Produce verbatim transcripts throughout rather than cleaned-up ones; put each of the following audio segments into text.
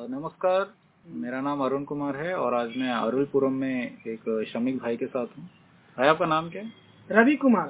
नमस्कार, मेरा नाम अरुण कुमार है और आज मैं अरुलपुरम में एक श्रमिक भाई के साथ हूँ। भाई आपका नाम क्या है? रवि कुमार।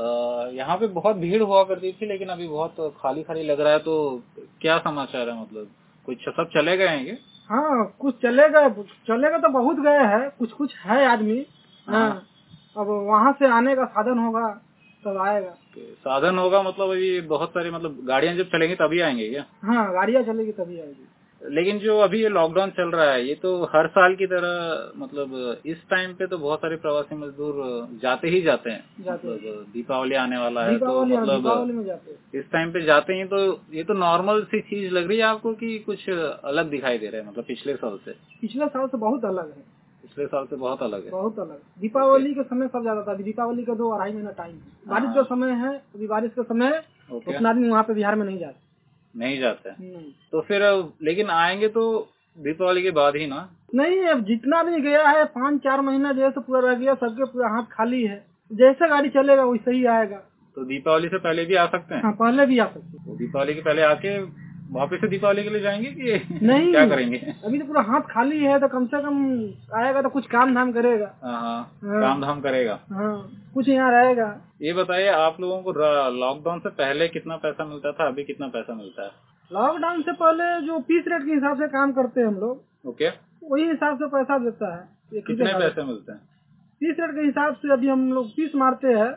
यहाँ पे बहुत भीड़ हुआ करती थी लेकिन अभी बहुत खाली खाली लग रहा है, तो क्या समाचार है? मतलब कुछ सब चले गए हैं क्या? हाँ, कुछ चले गए, चलेगा तो बहुत गए हैं, कुछ कुछ है आदमी। हाँ, अब वहाँ से आने का साधन होगा तब आएगा। साधन होगा मतलब अभी बहुत सारी मतलब गाड़ियाँ जब चलेंगी तभी आएंगे क्या? हाँ, गाड़ियाँ चलेगी तभी आएगी। लेकिन जो अभी ये लॉकडाउन चल रहा है ये तो हर साल की तरह मतलब इस टाइम पे तो बहुत सारे प्रवासी मजदूर जाते ही जाते हैं। जाते मतलब दीपावली आने वाला है तो दीपावली मतलब दीपावली में जाते हैं। इस टाइम पे जाते हैं, तो ये तो नॉर्मल सी चीज लग रही है आपको कि कुछ अलग दिखाई दे रहा है? मतलब पिछले साल से पिछले साल से बहुत अलग है। पिछले साल से बहुत अलग है। बहुत अलग। दीपावली के समय सब ज्यादा था। दीपावली का दो अढ़ाई महीना टाइम है। बारिश का समय है, अभी बारिश का समय उतना आदमी वहाँ पे बिहार में नहीं जाते नहीं जाते हैं। तो फिर लेकिन आएंगे तो दीपावली के बाद ही ना? नहीं, अब जितना भी गया है पाँच चार महीना जैसे पूरा रह गया, सबके पूरा हाथ खाली है। जैसे गाड़ी चलेगा वैसे ही आएगा। तो दीपावली से पहले भी आ सकते हैं? हाँ, पहले भी आ सकते हैं। तो दीपावली के पहले आके वापस से दीपावली के लिए जाएंगे कि नहीं क्या करेंगे? अभी तो पूरा हाथ खाली है, तो कम से कम आएगा तो कुछ काम धाम करेगा। हाँ हाँ, काम धाम करेगा। हाँ, कुछ यहाँ रहेगा। ये बताइए आप लोगों को लॉकडाउन से पहले कितना पैसा मिलता था, अभी कितना पैसा मिलता है? लॉकडाउन से पहले जो पीस रेट के हिसाब से काम करते हैं हम लोग, ओके, वही हिसाब से पैसा देता है। कितने पैसे मिलते हैं? पीस रेट के हिसाब से अभी हम लोग पीस मारते हैं,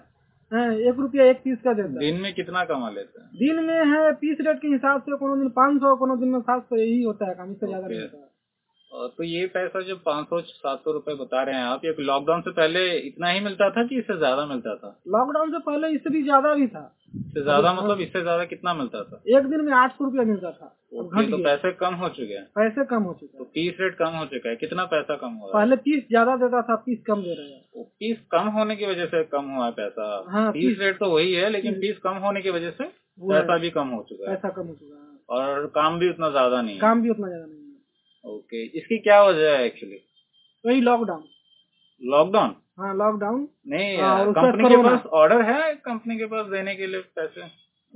एक रुपया एक पीस का देता है। दिन में कितना कमा लेते हैं? दिन में है पीस रेट के हिसाब से कोनो दिन पाँच सौ, कोनो दिन में सात सौ, यही होता है काम, इससे ज्यादा नहीं होता है। तो ये पैसा जो पाँच सौ सात सौ रूपये बता रहे हैं आप, ये लॉकडाउन से पहले इतना ही मिलता था कि इससे ज्यादा मिलता था? लॉकडाउन से पहले इससे भी ज्यादा भी था। इससे ज्यादा मतलब इससे ज्यादा कितना मिलता था? एक दिन में आठ सौ रूपया मिलता था। ओके, तो पैसे कम हो चुके हैं? पैसे कम हो चुके हैं। तो पीस रेट कम हो चुका है। कितना पैसा कम हुआ? पहले पीस ज्यादा देता था, पीस कम दे रहे हैं। पीस कम होने की वजह से कम हुआ है पैसा? हाँ, पीस रेट तो वही है लेकिन पीस कम होने की वजह से पैसा भी कम हो चुका है। पैसा कम हो चुका है और काम भी उतना ज्यादा नहीं है। काम भी उतना ज्यादा नहीं है। ओके, इसकी क्या वजह है एक्चुअली? वही लॉकडाउन। लॉकडाउन? हाँ, लॉकडाउन नहीं, कंपनी के पास ऑर्डर है कंपनी के पास देने के लिए पैसे?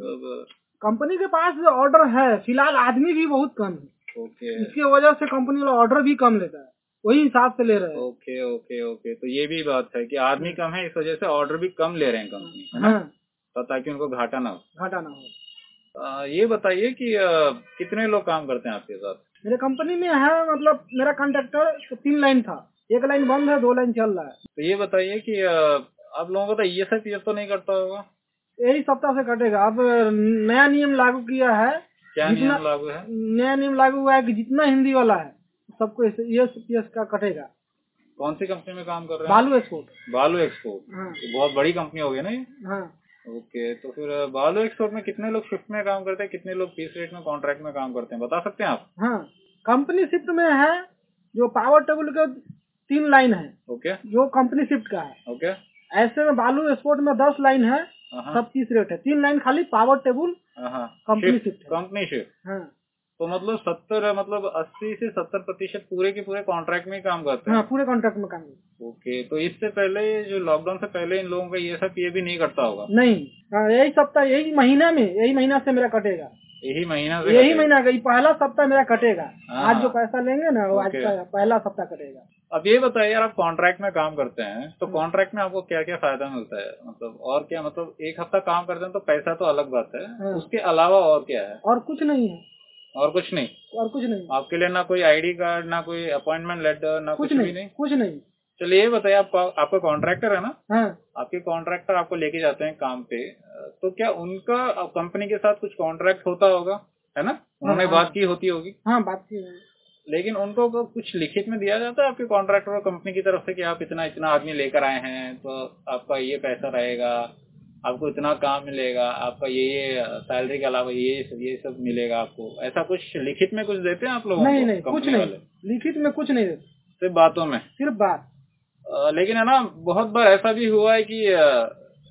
कंपनी के पास ऑर्डर है, फिलहाल आदमी भी बहुत कम है। ओके, इसकी वजह से कंपनी वाला ऑर्डर भी कम लेता है, वही हिसाब से ले रहे हैं। ओके ओके ओके, तो ये भी बात है कि आदमी कम है, इस वजह से ऑर्डर भी कम ले रहे हैं कंपनी, है ना? हाँ, ताकि उनको घाटा ना हो। घाटा ना हो। आ, ये बताइए कि आ, कितने लोग काम करते हैं आपके साथ? मेरे कंपनी में है, मतलब मेरा कॉन्ट्रैक्टर तीन लाइन था, एक लाइन बंद है, दो लाइन चल रहा है। तो ये बताइए कि आ, आप लोगों को तो E S I P F तो नहीं करता होगा? यही सप्ताह से कटेगा। अब नया नियम लागू किया है। क्या नियम लागू है? नया नियम लागू हुआ है कि जितना हिंदी वाला है सबको ई एस पी एस का कटेगा। कौन सी कंपनी में काम कर रहे हैं? बालू एक्सपोर्ट। बालू एक्सपोर्ट। हाँ। बहुत बड़ी कंपनी होगी ना ये? हाँ। ओके, तो फिर बालू एक्सपोर्ट में कितने लोग शिफ्ट में काम करते हैं, कितने लोग पीस रेट में कॉन्ट्रैक्ट में काम करते हैं, बता सकते हैं आप? हाँ, कंपनी शिफ्ट में है जो पावर टेबल के तीन लाइन है। ओके, जो कंपनी शिफ्ट का है। ओके, ऐसे में बालू एक्सपोर्ट में दस लाइन है, सब पीस रेट है, तीन लाइन खाली power table company shift. Company shift. हाँ, तो मतलब सत्तर मतलब अस्सी से सत्तर प्रतिशत पूरे के पूरे कॉन्ट्रैक्ट में काम करते हैं? हाँ, पूरे कॉन्ट्रैक्ट में काम करते हैं। ओके, तो इससे पहले जो लॉकडाउन से पहले इन लोगों का ये सब ये भी नहीं करता होगा? नहीं, यही सप्ताह, यही महीना में, यही महीना से मेरा कटेगा। यही महीना से यही महीना का पहला सप्ताह मेरा कटेगा। हाँ, आज जो पैसा लेंगे ना वो आज पहला सप्ताह कटेगा। अब ये बताइए यार, आप कॉन्ट्रैक्ट में काम करते हैं तो कॉन्ट्रैक्ट में आपको क्या क्या फायदा मिलता है? मतलब और क्या, मतलब एक हफ्ता काम करते हैं तो पैसा तो अलग बात है, उसके अलावा और क्या है? और कुछ नहीं है। और कुछ नहीं? और कुछ नहीं आपके लिए? ना कोई आई डी कार्ड, ना कोई अपॉइंटमेंट लेटर, ना कुछ भी नहीं? कुछ नहीं। चलिए ये बताइए, आप आपका कॉन्ट्रैक्टर है ना? हाँ। आपके कॉन्ट्रैक्टर आपको लेके जाते हैं काम पे, तो क्या उनका कंपनी के साथ कुछ कॉन्ट्रैक्ट होता होगा, है ना? उन्होंने हाँ, बात की होती होगी। हाँ, बात की है। लेकिन उनको कुछ लिखित में दिया जाता है आपके कॉन्ट्रैक्टर और कंपनी की तरफ से कि आप इतना इतना आदमी लेकर आए हैं तो आपका ये पैसा रहेगा, आपको इतना काम मिलेगा, आपका ये ये सैलरी के अलावा ये ये सब मिलेगा आपको, ऐसा कुछ लिखित में कुछ देते हैं आप लोगों को? नहीं नहीं, कुछ नहीं, लिखित में कुछ नहीं देते, सिर्फ बातों में? सिर्फ बात। आ, लेकिन है ना, बहुत बार ऐसा भी हुआ है कि आ,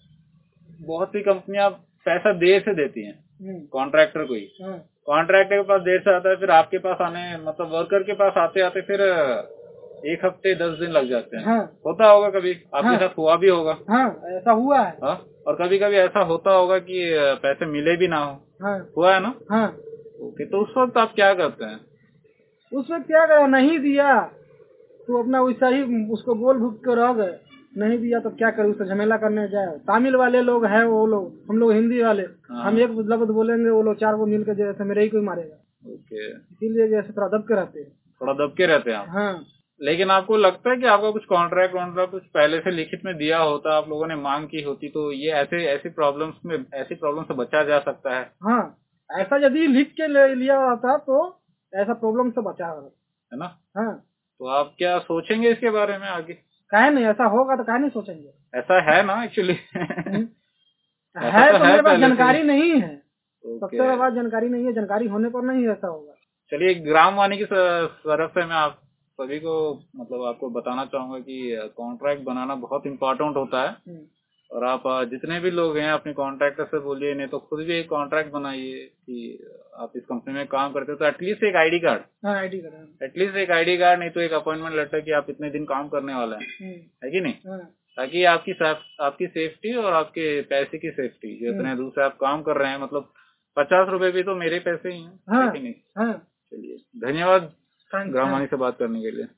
बहुत सी कंपनियां पैसा देर से देती हैं कॉन्ट्रैक्टर को ही। कॉन्ट्रैक्टर के पास देर से आता है, फिर आपके पास आने मतलब वर्कर के पास आते आते फिर एक हफ्ते दस दिन लग जाते हैं। हाँ। होता होगा कभी आपके हाँ। साथ हुआ भी होगा? हाँ, ऐसा हुआ है। हाँ? और कभी कभी ऐसा होता होगा कि पैसे मिले भी ना हो। हाँ। हुआ है ना? हाँ। ओके, तो उस वक्त आप क्या करते हैं? उसमें क्या करा, नहीं दिया तो अपना वैसा ही उसको बोल भुक कर रह गए, नहीं दिया तो क्या करे, उससे झमेला करने जाए। तमिल वाले लोग हैं वो लोग, हम लोग हिंदी वाले, हम एक लफ्ज बोलेंगे वो लोग चार को मिल के जैसे मेरे ही कोई मारेगा। ओके, इसीलिए जैसे थोड़ा दब के रहते हैं, थोड़ा दब के रहते हैं। हाँ। लेकिन आपको लगता है कि आपका कुछ कॉन्ट्रैक्ट वॉन्ट्रैक्ट कुछ पहले से लिखित में दिया होता, आप लोगों ने मांग की होती, तो ये ऐसे ऐसी प्रॉब्लम्स में ऐसी प्रॉब्लम से बचा जा सकता है? हाँ, ऐसा यदि लिख के ले लिया होता तो ऐसा प्रॉब्लम से बचा है ना। हाँ, तो आप क्या सोचेंगे इसके बारे में आगे? काहे नहीं, ऐसा होगा तो काहे नहीं सोचेंगे। ऐसा है ना एक्चुअली है तो मेरे पास जानकारी नहीं है, सबसे ओके, बात जानकारी नहीं है, जानकारी होने पर नहीं ऐसा होगा। चलिए, ग्रामवाणी की तरफ से मैं आप सभी को मतलब आपको बताना चाहूंगा कि कॉन्ट्रैक्ट बनाना बहुत इम्पोर्टेंट होता है, और आप जितने भी लोग हैं अपने कॉन्ट्रैक्टर से बोलिए, नहीं तो खुद भी एक कॉन्ट्रैक्ट बनाइए कि आप इस कंपनी में काम करते हो तो एटलीस्ट एक आईडी कार्ड, हाँ आईडी कार्ड, एटलीस्ट एक आईडी कार्ड, नहीं तो एक अपॉइंटमेंट लेटर कि आप इतने दिन काम करने वाले हैं, है कि नहीं, हाँ, ताकि आपकी आपकी सेफ्टी और आपके पैसे की सेफ्टी, जितने दूर से आप काम कर रहे हैं, मतलब पचास रुपए भी तो मेरे पैसे ही हैं, है कि नहीं। चलिए, धन्यवाद ग्रामवाणी से बात करने के लिए।